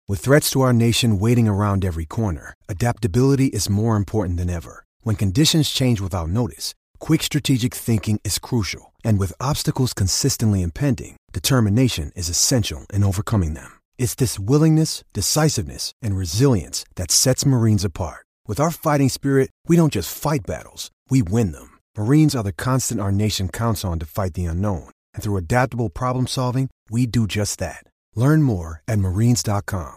With threats to our nation waiting around every corner, adaptability is more important than ever. When conditions change without notice, quick strategic thinking is crucial. And with obstacles consistently impending, determination is essential in overcoming them. It's this willingness, decisiveness, and resilience that sets Marines apart. With our fighting spirit, we don't just fight battles, we win them. Marines are the constant our nation counts on to fight the unknown. And through adaptable problem solving, we do just that. Learn more at marines.com.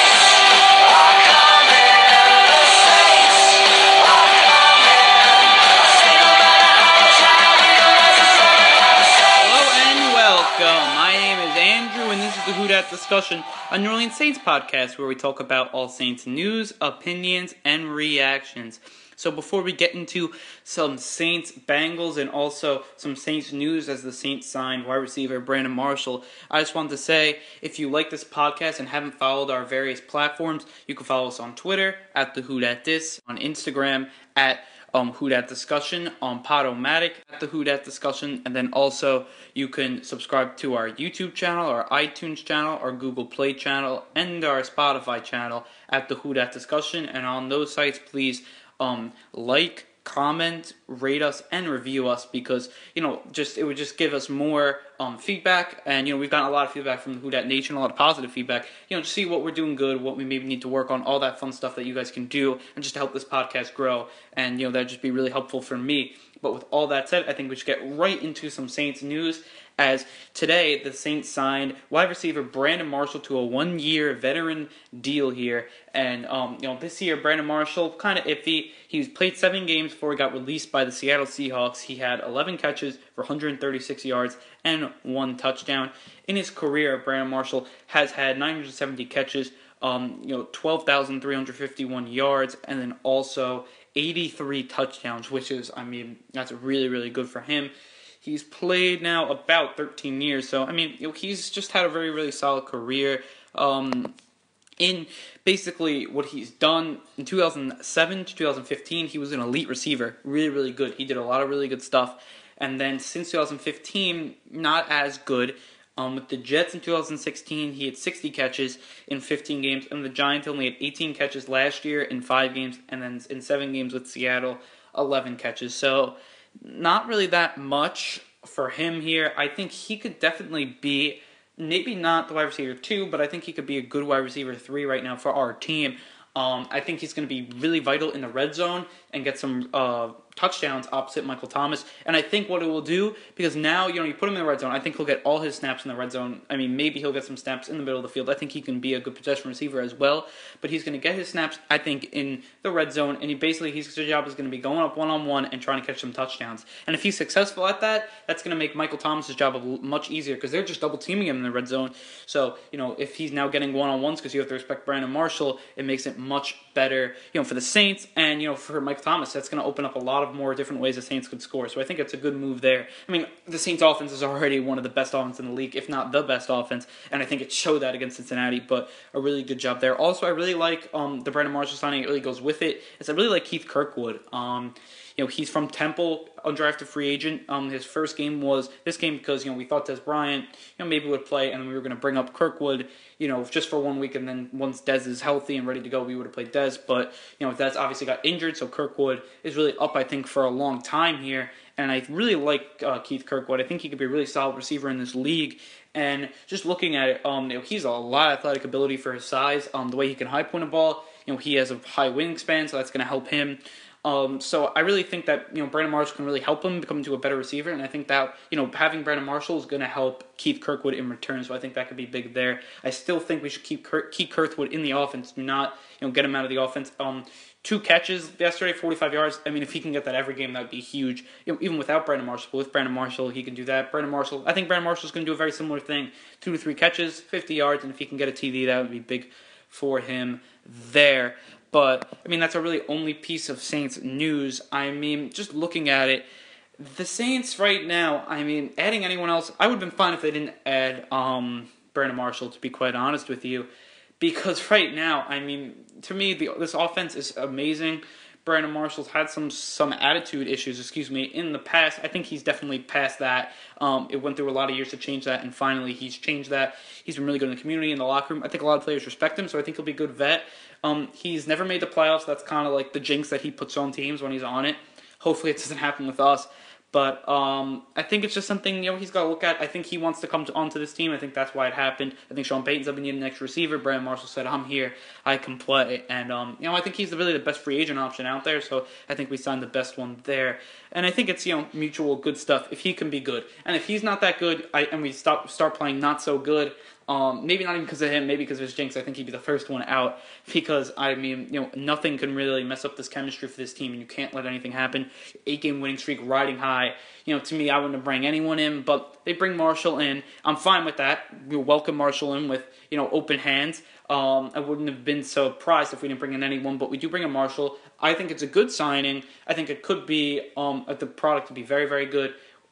My name is Andrew, and this is the Who Dat Discussion, a New Orleans Saints podcast where we talk about all Saints news, opinions, and reactions. So before we get into some Saints Bengals and also some Saints news as the Saints signed wide receiver Brandon Marshall, I just wanted to say, if you like this podcast and haven't followed our various platforms, you can follow us on Twitter at the Who Dat Dis, on Instagram at Who Dat Discussion, on Podomatic at the Who Dat Discussion, and then also you can subscribe to our YouTube channel, our iTunes channel, our Google Play channel, and our Spotify channel at the Who Dat Discussion. And on those sites, please like, comment, rate us, and review us, because it would just give us more feedback. And we've gotten a lot of feedback from the Who Dat Nation, a lot of positive feedback. To see what we're doing good, what we maybe need to work on, all that fun stuff that you guys can do, and just to help this podcast grow. And that'd just be really helpful for me. But with all that said, I think we should get right into some Saints news. As today, the Saints signed wide receiver Brandon Marshall to a 1-year veteran deal here. And, this year, Brandon Marshall, kind of iffy. He played 7 games before he got released by the Seattle Seahawks. He had 11 catches for 136 yards and 1 touchdown. In his career, Brandon Marshall has had 970 catches, 12,351 yards, and then also 83 touchdowns, which is, that's really, really good for him. He's played now about 13 years, so, he's just had a very, really solid career. In basically what he's done in 2007 to 2015, he was an elite receiver, really, really good. He did a lot of really good stuff. And then since 2015, not as good. With the Jets in 2016, he had 60 catches in 15 games, and the Giants only had 18 catches last year in 5 games, and then in 7 games with Seattle, 11 catches. So not really that much for him here. I think he could definitely be, maybe not the wide receiver 2, but I think he could be a good wide receiver 3 right now for our team. I think he's going to be really vital in the red zone and get some touchdowns opposite Michael Thomas. And I think what it will do, because now, you put him in the red zone, I think he'll get all his snaps in the red zone. Maybe he'll get some snaps in the middle of the field. I think he can be a good possession receiver as well. But he's going to get his snaps, I think, in the red zone. And his job is going to be going up one-on-one and trying to catch some touchdowns. And if he's successful at that, that's going to make Michael Thomas' job much easier, because they're just double-teaming him in the red zone. So, if he's now getting one-on-ones, because you have to respect Brandon Marshall, it makes it much better, for the Saints. And, for Michael Thomas, that's going to open up a lot of more different ways the Saints could score. So I think it's a good move there. The Saints offense is already one of the best offenses in the league, if not the best offense, and I think it showed that against Cincinnati, but a really good job there. Also, I really like the Brandon Marshall signing. It really goes with it. I really like Keith Kirkwood. He's from Temple, undrafted free agent. His first game was this game because, we thought Dez Bryant, maybe would play, and we were going to bring up Kirkwood, just for 1 week, and then once Dez is healthy and ready to go, we would have played Dez. But, Dez obviously got injured, so Kirkwood is really up, I think, for a long time here. And I really like Keith Kirkwood. I think he could be a really solid receiver in this league. And just looking at it, he's a lot of athletic ability for his size. The way he can high point a ball, he has a high wingspan, so that's going to help him. So I really think that, Brandon Marshall can really help him become into a better receiver, and I think that, having Brandon Marshall is going to help Keith Kirkwood in return, so I think that could be big there. I still think we should keep Kirkwood in the offense, do not, get him out of the offense. 2 catches yesterday, 45 yards. If he can get that every game, that would be huge. Even without Brandon Marshall, but with Brandon Marshall, he can do that. I think Brandon Marshall's going to do a very similar thing. 2 to 3 catches, 50 yards, and if he can get a TD, that would be big for him there. But, that's a really only piece of Saints news. Just looking at it, the Saints right now, adding anyone else, I would have been fine if they didn't add Brandon Marshall, to be quite honest with you. Because right now, to me, this offense is amazing, Brandon Marshall's had some attitude issues, in the past. I think he's definitely past that. It went through a lot of years to change that, and finally he's changed that. He's been really good in the community, in the locker room. I think a lot of players respect him, so I think he'll be a good vet. He's never made the playoffs. That's kind of like the jinx that he puts on teams when he's on it. Hopefully it doesn't happen with us. But I think it's just something he's got to look at. I think he wants to come onto this team. I think that's why it happened. I think Sean Payton's up and needed an extra receiver. Brandon Marshall said, "I'm here. I can play." And I think he's really the best free agent option out there. So I think we signed the best one there. And I think it's mutual good stuff if he can be good. And if he's not that good, and we start playing not so good. Maybe not even because of him, maybe because of his jinx. I think he'd be the first one out because, nothing can really mess up this chemistry for this team, and you can't let anything happen. 8-game winning streak riding high. To me, I wouldn't bring anyone in, but they bring Marshall in. I'm fine with that. We welcome Marshall in with, open hands. I wouldn't have been surprised if we didn't bring in anyone, but we do bring in Marshall. I think it's a good signing. I think it could be, the product to be very, very good.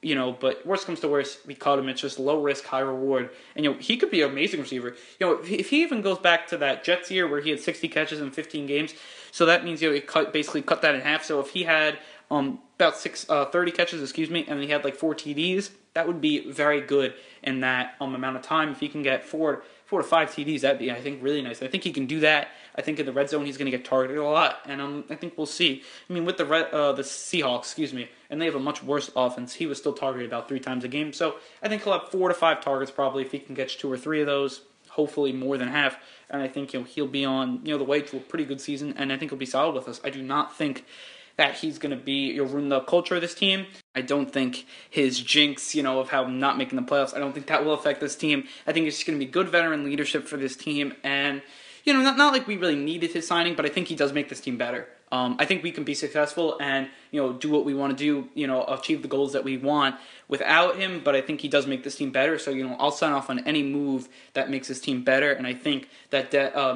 But worst comes to worst, we cut him. It's just low risk, high reward. And, he could be an amazing receiver. If he even goes back to that Jets year where he had 60 catches in 15 games, so that means, he basically cut that in half. So if he had about 30 catches, and he had like 4 TDs, that would be very good in that amount of time. If he can get 4 to 5 TDs, that'd be, I think, really nice. I think he can do that. I think in the red zone he's going to get targeted a lot, and I think we'll see. With the Seahawks, and they have a much worse offense. He was still targeted about 3 times a game, so I think he'll have 4 to 5 targets probably if he can catch 2 or 3 of those. Hopefully more than half, and I think he'll be on the way to a pretty good season, and I think he'll be solid with us. I do not think that he's going to be ruin the culture of this team. I don't think his jinx, of how not making the playoffs, I don't think that will affect this team. I think it's just going to be good veteran leadership for this team, and not like we really needed his signing, but I think he does make this team better. I think we can be successful and do what we want to do, achieve the goals that we want without him. But I think he does make this team better. So I'll sign off on any move that makes this team better. And I think that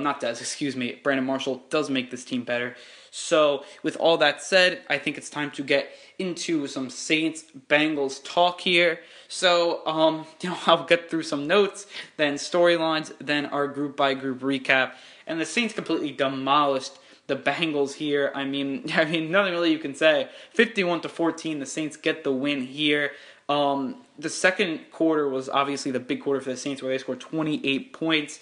Brandon Marshall does make this team better. So with all that said, I think it's time to get into some Saints-Bengals talk here. So, I'll get through some notes, then storylines, then our group-by-group recap. And the Saints completely demolished the Bengals here. I mean, nothing really you can say. 51-14, the Saints get the win here. The second quarter was obviously the big quarter for the Saints, where they scored 28 points.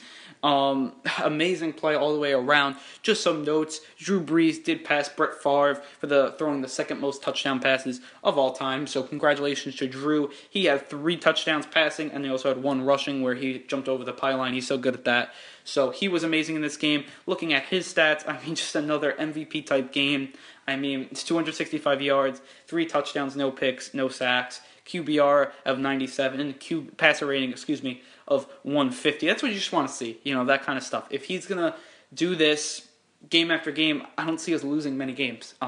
Amazing play all the way around. Just some notes. Drew Brees did pass Brett Favre for throwing the second most touchdown passes of all time. So congratulations to Drew. He had 3 touchdowns passing, and he also had 1 rushing where he jumped over the pylon. He's so good at that. So he was amazing in this game. Looking at his stats, just another MVP type game. It's 265 yards, 3 touchdowns, no picks, no sacks. QBR of 97, passer rating, of 150. That's what you just want to see, that kind of stuff. If he's going to do this game after game, I don't see us losing many games.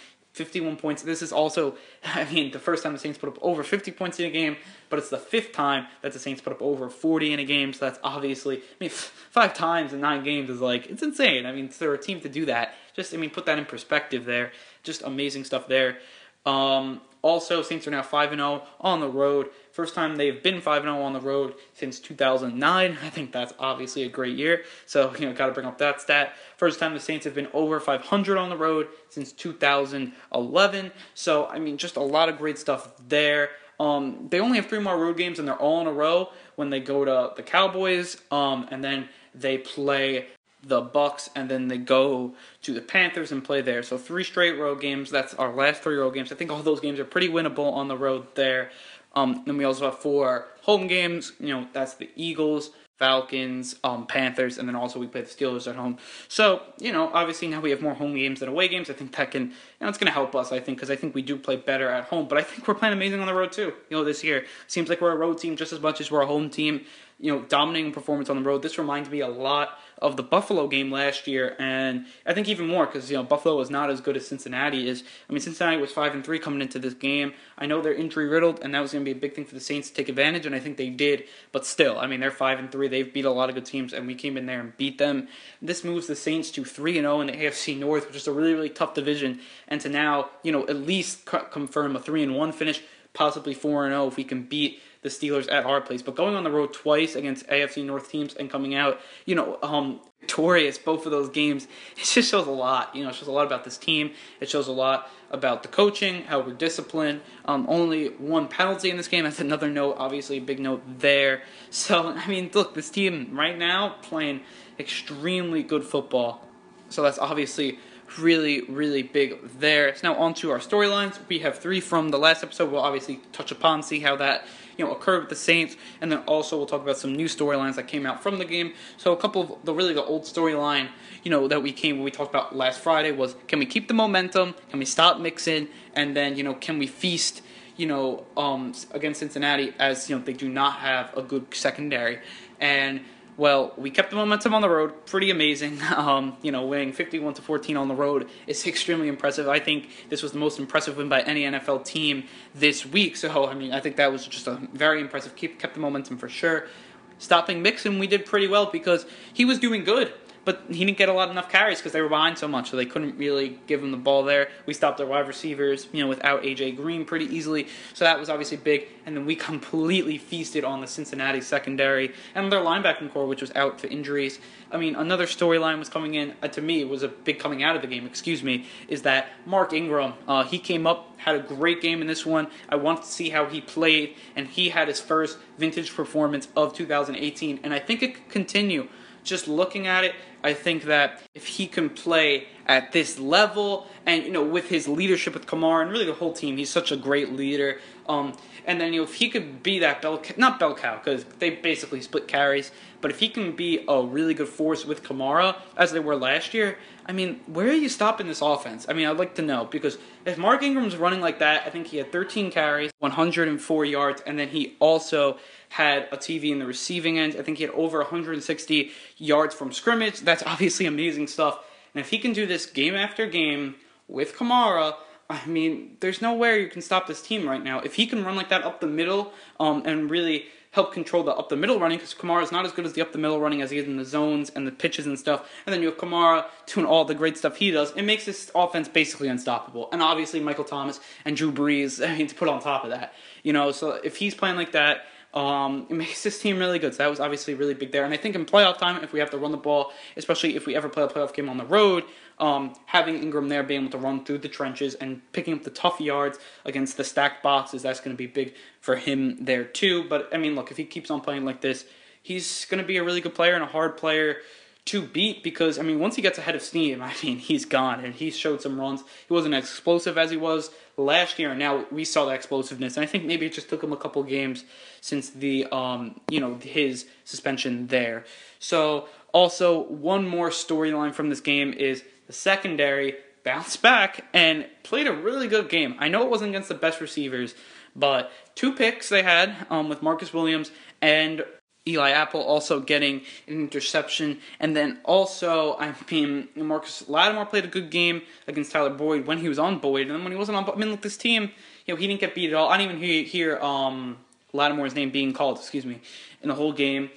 51 points. This is also, the first time the Saints put up over 50 points in a game, but it's the 5th time that the Saints put up over 40 in a game, so that's obviously, 5 times in 9 games is it's insane. For a team to do that, just, put that in perspective there. Just amazing stuff there. Also, Saints are now 5-0 on the road. First time they've been 5-0 on the road since 2009. I think that's obviously a great year. So, got to bring up that stat. First time the Saints have been over 500 on the road since 2011. So, just a lot of great stuff there. They only have 3 more road games, and they're all in a row when they go to the Cowboys. And then they play the Bucks, and then they go to the Panthers and play there. So 3 straight road games. That's our last 3 road games. I think all those games are pretty winnable on the road there. Then we also have 4 home games. That's the Eagles, Falcons, Panthers, and then also we play the Steelers at home. So, obviously now we have more home games than away games. I think that can, it's going to help us, I think, because I think we do play better at home. But I think we're playing amazing on the road too, this year. Seems like we're a road team just as much as we're a home team. Dominating performance on the road. This reminds me a lot of the Buffalo game last year, and I think even more because Buffalo was not as good as Cincinnati is. Cincinnati was 5-3 coming into this game. I know they're injury riddled, and that was going to be a big thing for the Saints to take advantage, and I think they did. But still, they're 5-3. They've beat a lot of good teams, and we came in there and beat them. This moves the Saints to 3-0 in the AFC North, which is a really, really tough division, and to now at least confirm a 3-1 finish. possibly 4-0 if we can beat the Steelers at our place. But going on the road twice against AFC North teams and coming out, victorious both of those games, it just shows a lot. It shows a lot about this team. It shows a lot about the coaching, how we're disciplined. Only one penalty in this game. That's another note, obviously a big note there. So, look, this team right now playing extremely good football. So that's obviously really, really big there. So now on to our storylines. We have 3 from the last episode. We'll obviously touch upon, see how that occurred with the Saints, and then also we'll talk about some new storylines that came out from the game. So a couple of the old storyline, that we talked about last Friday was, can we keep the momentum? Can we stop Mixon? And then, can we feast, against Cincinnati, as, they do not have a good secondary. And well, we kept the momentum on the road. Pretty amazing. Winning 51-14 on the road is extremely impressive. I think this was the most impressive win by any NFL team this week. So, I think that was just a very impressive. Kept the momentum for sure. Stopping Mixon, we did pretty well because he was doing good. But he didn't get enough carries because they were behind so much, so they couldn't really give him the ball there. We stopped their wide receivers, without A.J. Green pretty easily, so that was obviously big. And then we completely feasted on the Cincinnati secondary and their linebacking core, which was out for injuries. Another storyline was coming in, to me, it was a big coming out of the game, is that Mark Ingram, he came up, had a great game in this one. I wanted to see how he played, and he had his first vintage performance of 2018, and I think it could continue. Just looking at it, I think that if he can play at this level and, with his leadership with Kamara and really the whole team, he's such a great leader. And then, if he could be that not bell cow, because they basically split carries, but if he can be a really good force with Kamara, as they were last year, where are you stopping this offense? I'd like to know, because if Mark Ingram's running like that, I think he had 13 carries, 104 yards, and then he also had a TV in the receiving end. I think he had over 160 yards from scrimmage. That's obviously amazing stuff. And if he can do this game after game with Kamara, there's nowhere you can stop this team right now. If he can run like that up the middle, and really help control the up the middle running, because Kamara's not as good as the up the middle running as he is in the zones and the pitches and stuff. And then you have Kamara doing all the great stuff he does. It makes this offense basically unstoppable. And obviously Michael Thomas and Drew Brees, to put on top of that. So if he's playing like that, it makes this team really good. So that was obviously really big there. And I think in playoff time, if we have to run the ball, especially if we ever play a playoff game on the road, having Ingram there, being able to run through the trenches and picking up the tough yards against the stacked boxes, that's going to be big for him there too. But, look, if he keeps on playing like this, he's going to be a really good player and a hard player to beat because, once he gets ahead of steam, he's gone. And he's showed some runs. He wasn't as explosive as he was last year, and now we saw that explosiveness. And I think maybe it just took him a couple games since the, his suspension there. So, also, one more storyline from this game is the secondary bounced back and played a really good game. I know it wasn't against the best receivers, but 2 picks they had with Marcus Williams and Eli Apple also getting an interception. And then also, Marcus Lattimore played a good game against Tyler Boyd when he was on Boyd. And then when he wasn't on Boyd, look, this team, he didn't get beat at all. I didn't even hear Lattimore's name being called, in the whole game.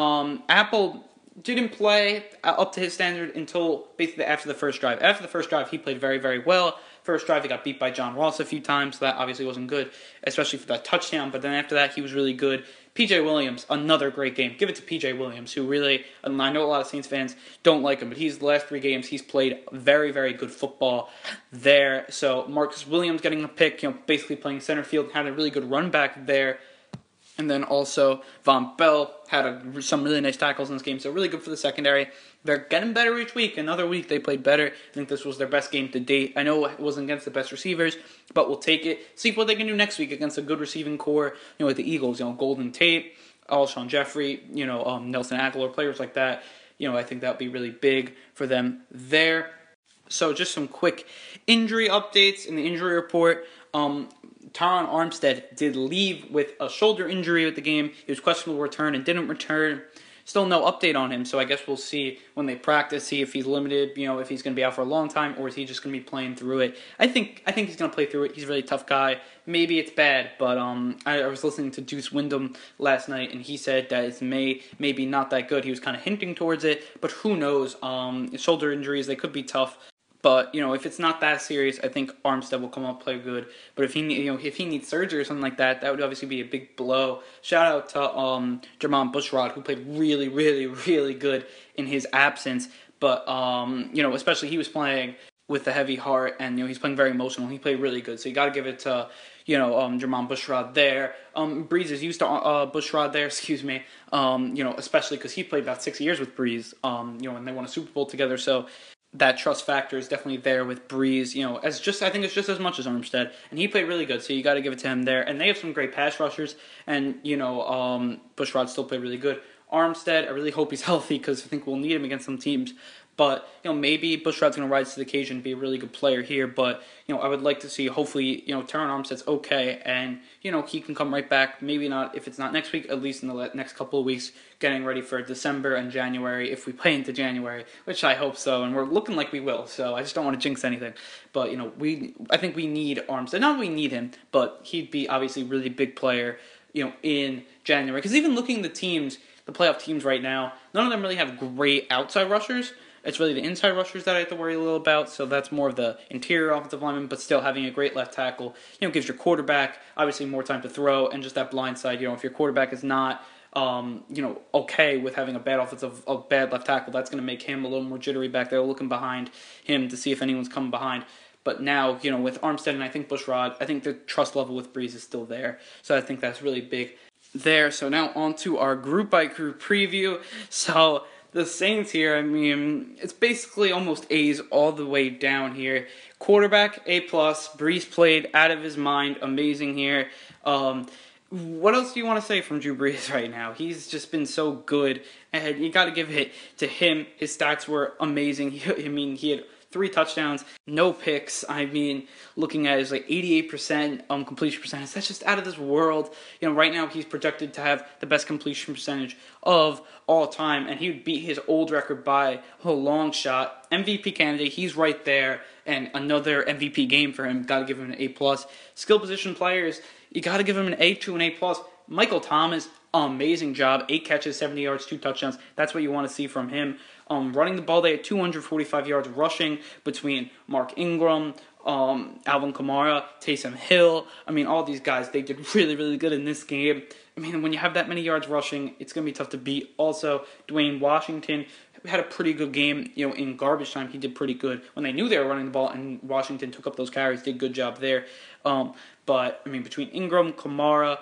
Apple didn't play up to his standard until basically after the first drive. After the first drive, he played very, very well. First drive, he got beat by John Ross a few times, so that obviously wasn't good, especially for that touchdown. But then after that, he was really good. P.J. Williams, another great game. Give it to P.J. Williams, who really, and I know a lot of Saints fans don't like him, but the last 3 games, he's played very, very good football there. So Marcus Williams getting a pick, basically playing center field, had a really good run back there. And then also, Von Bell had some really nice tackles in this game, so really good for the secondary. They're getting better each week. Another week they played better. I think this was their best game to date. I know it wasn't against the best receivers, but we'll take it. See what they can do next week against a good receiving core, with the Eagles. Golden Tate, Alshon Jeffrey, Nelson Aguilar, players like that. I think that would be really big for them there. So just some quick injury updates in the injury report. Tyron Armstead did leave with a shoulder injury with the game. He was questionable to return and didn't return. Still no update on him, so I guess we'll see when they practice, see if he's limited, if he's going to be out for a long time, or is he just going to be playing through it. I think he's going to play through it. He's a really tough guy. Maybe it's bad, but I was listening to Deuce Wyndham last night, and he said that it's maybe not that good. He was kind of hinting towards it, but who knows? Shoulder injuries, they could be tough. But if it's not that serious, I think Armstead will come up play good. But if he needs surgery or something like that, that would obviously be a big blow. Shout out to Jermon Bushrod, who played really, really, really good in his absence. But especially he was playing with a heavy heart, and he's playing very emotional. He played really good, so you got to give it to Jermon Bushrod there. Breeze is used to Bushrod there, excuse me. Especially because he played about 6 years with Breeze. And they won a Super Bowl together, so that trust factor is definitely there with Breeze. I think it's just as much as Armstead, and he played really good, so you got to give it to him there. And they have some great pass rushers, and Bushrod still played really good. Armstead, I really hope he's healthy because I think we'll need him against some teams. But, maybe Bushrod's going to rise to the occasion and be a really good player here. But, I would like to see, hopefully, Terron Armstead's okay. And, he can come right back. Maybe not, if it's not next week, at least in the next couple of weeks, getting ready for December and January, if we play into January, which I hope so. And we're looking like we will. So I just don't want to jinx anything. But, I think we need Armstead. Not that we need him, but he'd be obviously a really big player, in January. Because even looking at the teams, the playoff teams right now, none of them really have great outside rushers. It's really the inside rushers that I have to worry a little about, so that's more of the interior offensive lineman, but still having a great left tackle, gives your quarterback, obviously, more time to throw, and just that blind side, if your quarterback is not, okay with having a bad left tackle, that's going to make him a little more jittery back there, looking behind him to see if anyone's coming behind. But now, with Armstead and I think Bushrod, I think the trust level with Breeze is still there, so I think that's really big there. So now on to our group-by-group preview. So the Saints here, it's basically almost A's all the way down here. Quarterback, A+. Breeze played out of his mind. Amazing here. What else do you want to say from Drew Brees right now? He's just been so good, and you got to give it to him. His stats were amazing. He had 3 touchdowns, no picks. Looking at his 88% completion percentage, that's just out of this world. Right now he's projected to have the best completion percentage of all time, and he would beat his old record by a long shot. MVP candidate, he's right there, and another MVP game for him. Got to give him an A+. Skill position players, you got to give him an A to an A+. Michael Thomas, amazing job. 8 catches, 70 yards, 2 touchdowns. That's what you want to see from him. Running the ball, they had 245 yards rushing between Mark Ingram, Alvin Kamara, Taysom Hill. All these guys, they did really, really good in this game. When you have that many yards rushing, it's going to be tough to beat. Also, Dwayne Washington had a pretty good game. In garbage time, he did pretty good. When they knew they were running the ball and Washington took up those carries, did a good job there. But between Ingram, Kamara,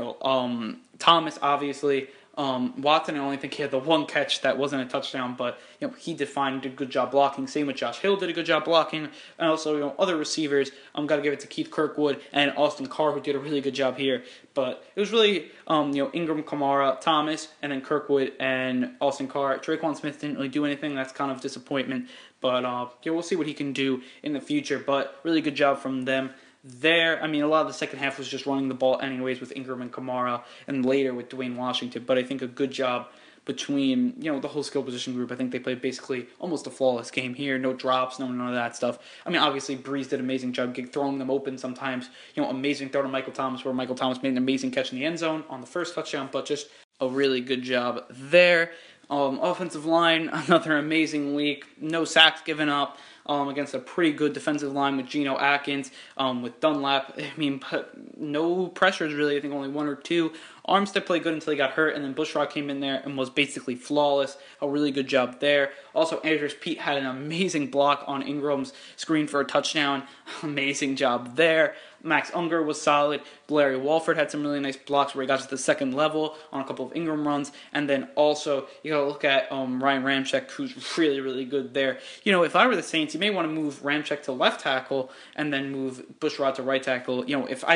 Thomas, obviously, Watson, I only think he had the one catch that wasn't a touchdown, but he did a good job blocking. Same with Josh Hill, did a good job blocking, and also other receivers. Got to give it to Keith Kirkwood and Austin Carr, who did a really good job here. But it was really Ingram, Kamara, Thomas, and then Kirkwood and Austin Carr. Traquan Smith didn't really do anything. That's kind of disappointment, but we'll see what he can do in the future. But really good job from them there. A lot of the second half was just running the ball anyways with Ingram and Kamara, and later with Dwayne Washington. But I think a good job between, the whole skill position group. I think they played basically almost a flawless game here. No drops, none of that stuff. Obviously, Breeze did an amazing job throwing them open sometimes. Amazing throw to Michael Thomas, where Michael Thomas made an amazing catch in the end zone on the first touchdown, but just a really good job there. Offensive line, another amazing week. No sacks given up. Against a pretty good defensive line with Geno Atkins, with Dunlap. But no pressures really. I think only 1 or 2. Armstead played good until he got hurt, and then Bushrod came in there and was basically flawless. A really good job there. Also, Andrews Pete had an amazing block on Ingram's screen for a touchdown. Amazing job there. Max Unger was solid. Larry Walford had some really nice blocks where he got to the second level on a couple of Ingram runs. And then also, you got to look at Ryan Ramczyk, who's really, really good there. If I were the Saints, you may want to move Ramczyk to left tackle and then move Bushrod to right tackle. If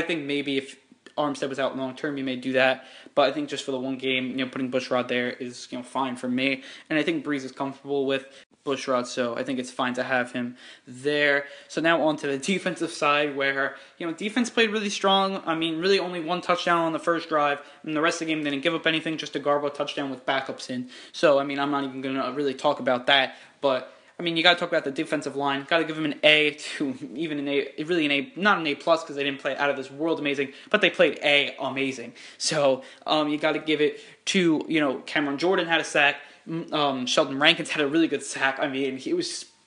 Armstead was out long term, you may do that. But I think just for the one game, putting Bushrod there is fine for me. And I think Breeze is comfortable with Bushrod, so I think it's fine to have him there. So now on to the defensive side, where defense played really strong. Really only 1 touchdown on the first drive, and the rest of the game they didn't give up anything, just a Garbo touchdown with backups in. So I'm not even going to really talk about that, but you got to talk about the defensive line. Got to give them an A to even an A, really an A, not an A plus because they didn't play out of this world amazing, but they played A amazing. So you got to give it to Cameron Jordan had a sack. Sheldon Rankins had a really good sack. He was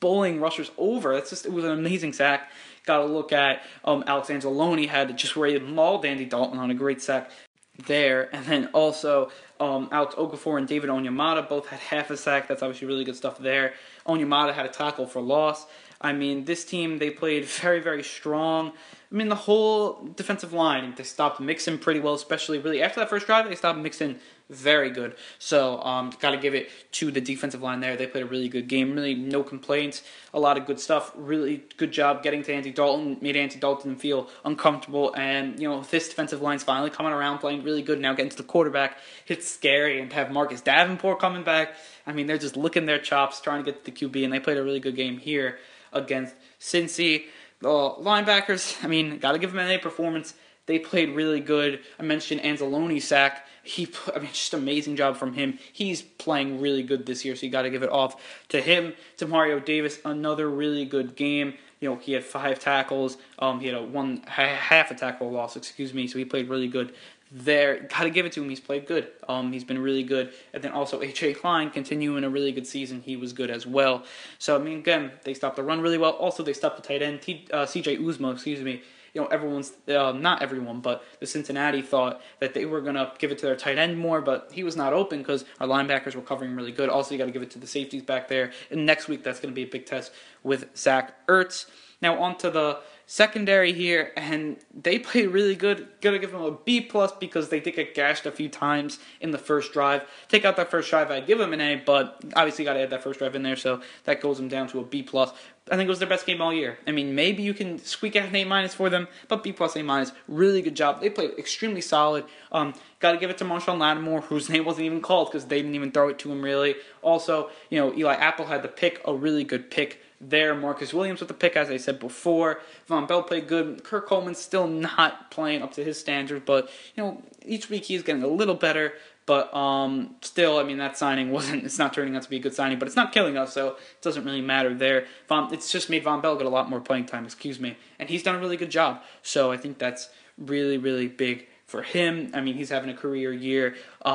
bowling rushers over. It was an amazing sack. Got to look at Alex Anzalone had just where he mauled Andy Dalton on a great sack there. And then also Alex Okafor and David Onyemata both had half a sack. That's obviously really good stuff there. Onyemata had a tackle for loss. I mean, this team, they played very, very strong. I mean, the whole defensive line, they stopped Mixon pretty well, especially really after that first drive, they stopped Mixon very good. So, got to give it to the defensive line there. They played a really good game. Really, no complaints. A lot of good stuff. Really good job getting to Andy Dalton. Made Andy Dalton feel uncomfortable. And, this defensive line's finally coming around, playing really good. Now getting to the quarterback, it's scary. And to have Marcus Davenport coming back, I mean, they're just licking their chops, trying to get to the QB. And they played a really good game here against Cincy. The linebackers, I mean, got to give them an A performance. They played really good. I mentioned Anzalone's sack. Just amazing job from him. He's playing really good this year, so you got to give it off to him. To Mario Davis, another really good game. He had 5 tackles. He had half a tackle loss, so he played really good there. Got to give it to him. He's played good. He's been really good. And then also A.J. Klein continuing a really good season. He was good as well. So, again, they stopped the run really well. Also, they stopped the tight end, C.J. Uzomah, everyone's, not everyone, but the Cincinnati thought that they were going to give it to their tight end more, but he was not open because our linebackers were covering really good. Also, you got to give it to the safeties back there. And next week, that's going to be a big test with Zach Ertz. Now, on to the secondary here, and they played really good. Gotta give them a B+ because they did get gashed a few times in the first drive. Take out that first drive, I'd give them an A, but obviously gotta add that first drive in there, so that goes them down to a B+. I think it was their best game all year. I mean, maybe you can squeak out an A- for them, but B+, A-, really good job. They played extremely solid. Gotta give it to Marshawn Lattimore, whose name wasn't even called because they didn't even throw it to him really. Also, Eli Apple had the pick, a really good pick there. Marcus Williams with the pick, as I said before. Von Bell played good. Kirk Coleman's still not playing up to his standards, but each week he's getting a little better. But still, that signing it's not turning out to be a good signing, but it's not killing us, so it doesn't really matter there. It's just made Von Bell get a lot more playing time, and he's done a really good job. So I think that's really, really big for him. He's having a career year.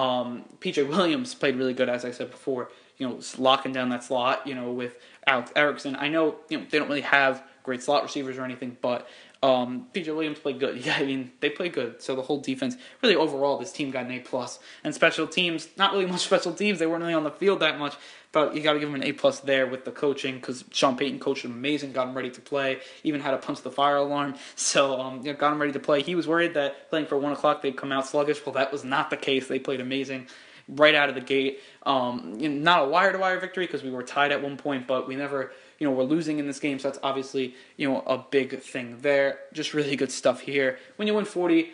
P.J. Williams played really good, as I said before. Locking down that slot, with Alex Erickson. I know, they don't really have great slot receivers or anything, but P.J. Williams played good. Yeah, they played good. So the whole defense, really overall, this team got an A+. And special teams, not really much special teams. They weren't really on the field that much, but you got to give them an A+ there with the coaching because Sean Payton coached them amazing, got them ready to play, even had to punch the fire alarm. So, got them ready to play. He was worried that playing for 1 o'clock they'd come out sluggish. Well, that was not the case. They played amazing right out of the gate. Not a wire-to-wire victory because we were tied at one point, but we never, we're losing in this game, so that's obviously, a big thing there. Just really good stuff here. When you win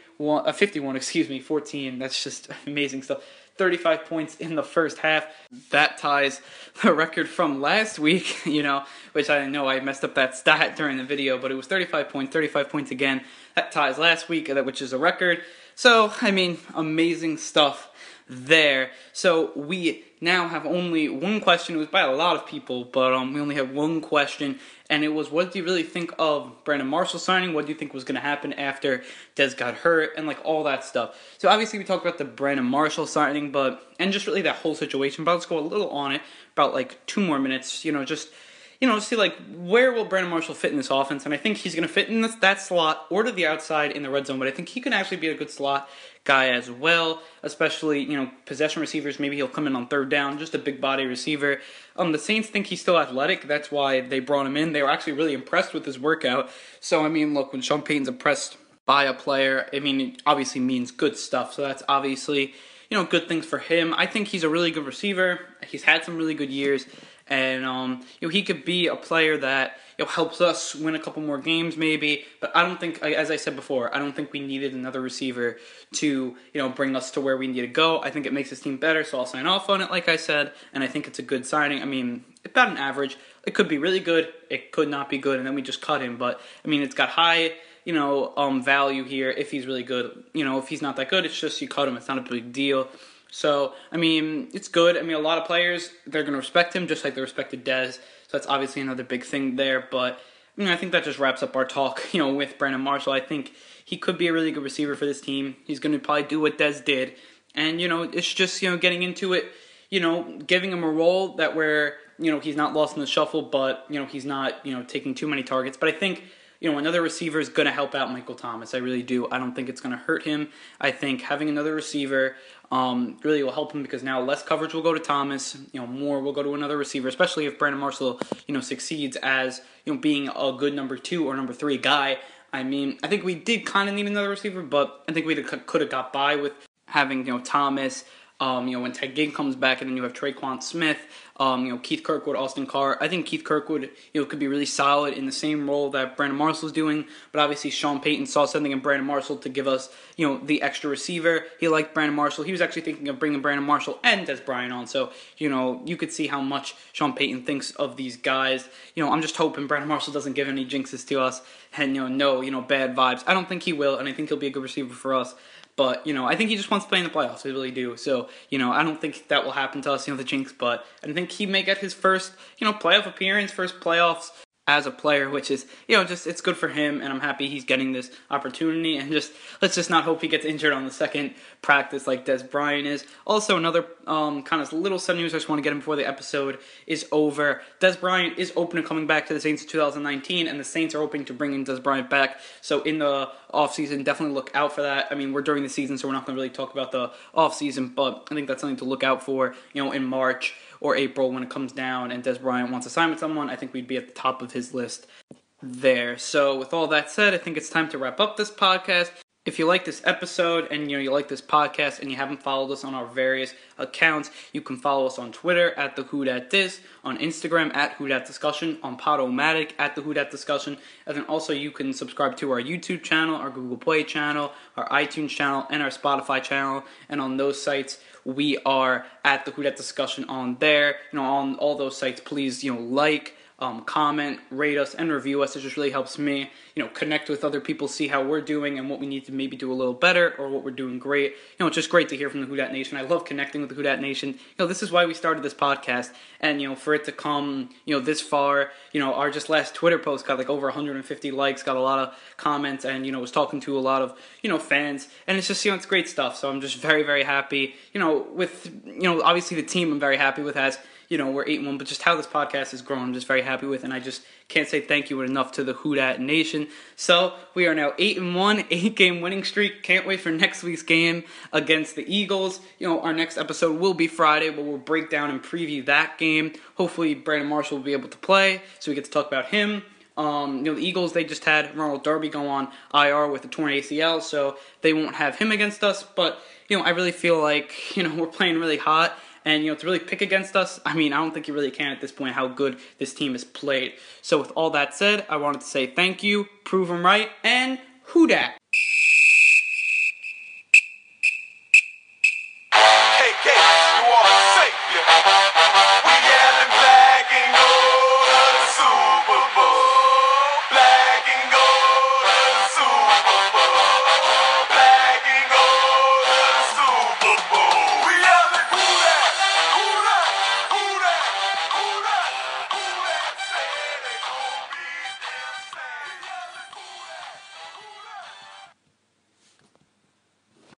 14, that's just amazing stuff. 35 points in the first half. That ties the record from last week, which I know I messed up that stat during the video, but it was 35 points again. That ties last week, which is a record. So, amazing stuff there. So we now have only one question. It was by a lot of people, but we only have one question, and it was, what do you really think of Brandon Marshall signing? What do you think was going to happen after Dez got hurt, and like all that stuff? So obviously we talked about the Brandon Marshall signing, and just really that whole situation, but let's go a little on it, about like 2 more minutes, just see like where will Brandon Marshall fit in this offense, and I think he's going to fit in that slot or to the outside in the red zone, but I think he can actually be a good slot guy as well, especially, possession receivers. Maybe he'll come in on 3rd down, just a big body receiver. The Saints think he's still athletic. That's why they brought him in. They were actually really impressed with his workout. So, look, when Sean Payton's impressed by a player, it obviously means good stuff. So that's obviously, good things for him. I think he's a really good receiver. He's had some really good years. And, he could be a player that, helps us win a couple more games maybe. But I don't think, as I said before, I don't think we needed another receiver to, bring us to where we need to go. I think it makes this team better, so I'll sign off on it, like I said. And I think it's a good signing. About an average. It could be really good. It could not be good. And then we just cut him. But, it's got high, value here if he's really good. If he's not that good, it's just you cut him. It's not a big deal. So, it's good. A lot of players, they're going to respect him just like they respected Dez. So that's obviously another big thing there. But, I think that just wraps up our talk, with Brandon Marshall. I think he could be a really good receiver for this team. He's going to probably do what Dez did. And, it's just, getting into it, giving him a role that where he's not lost in the shuffle, but, he's not, taking too many targets. But I think, another receiver is going to help out Michael Thomas. I really do. I don't think it's going to hurt him. I think having another receiver really will help him because now less coverage will go to Thomas. More will go to another receiver, especially if Brandon Marshall, succeeds as, being a good number 2 or number 3 guy. I mean, I think we did kind of need another receiver, but I think we could have got by with having, Thomas. When Ted Ginn comes back, and then you have Traquan Smith, Keith Kirkwood, Austin Carr. I think Keith Kirkwood, could be really solid in the same role that Brandon Marshall's doing. But obviously, Sean Payton saw something in Brandon Marshall to give us, the extra receiver. He liked Brandon Marshall. He was actually thinking of bringing Brandon Marshall and Dez Bryant on. So, you could see how much Sean Payton thinks of these guys. I'm just hoping Brandon Marshall doesn't give any jinxes to us and, no bad vibes. I don't think he will, and I think he'll be a good receiver for us. But, I think he just wants to play in the playoffs. I really do. So, I don't think that will happen to us, the jinx. But I think he may get his first, playoff appearance, first playoffs as a player, which is, it's good for him. And I'm happy he's getting this opportunity. And let's just not hope he gets injured on the second practice like Dez Bryant is. Also, another kind of little sudden news I just want to get him before the episode is over. Dez Bryant is open to coming back to the Saints in 2019, and the Saints are hoping to bring in Dez Bryant back. So in the offseason, definitely look out for that. I mean, we're during the season, so we're not going to really talk about the offseason, but I think that's something to look out for, in March or April when it comes down and Dez Bryant wants to sign with someone. I think we'd be at the top of his list there. So with all that said, I think it's time to wrap up this podcast. If you like this episode and you like this podcast and you haven't followed us on our various accounts, you can follow us on Twitter at the WhoDatDis, on Instagram at WhoDatDiscussion, on Podomatic at the WhoDatDiscussion, and then also you can subscribe to our YouTube channel, our Google Play channel, our iTunes channel, and our Spotify channel. And on those sites, we are at the WhoDatDiscussion on there. On all those sites, please like, comment, rate us, and review us. It just really helps me, connect with other people, see how we're doing and what we need to maybe do a little better or what we're doing great. It's just great to hear from the Who Dat Nation. I love connecting with the Who Dat Nation. This is why we started this podcast, and, for it to come, this far, our just last Twitter post got like over 150 likes, got a lot of comments, and, was talking to a lot of, fans, and it's just, it's great stuff. So I'm just very, very happy, with, obviously the team I'm very happy with has, we're 8-1, but just how this podcast has grown, I'm just very happy with, and I just can't say thank you enough to the Who Dat Nation. So, we are now 8-1, 8-game winning streak. Can't wait for next week's game against the Eagles. Our next episode will be Friday, but we'll break down and preview that game. Hopefully, Brandon Marshall will be able to play, so we get to talk about him. The Eagles, they just had Ronald Darby go on IR with a torn ACL, so they won't have him against us, but, I really feel like, we're playing really hot. And, to really pick against us, I don't think you really can at this point how good this team has played. So with all that said, I wanted to say thank you, prove them right, and Who Dat?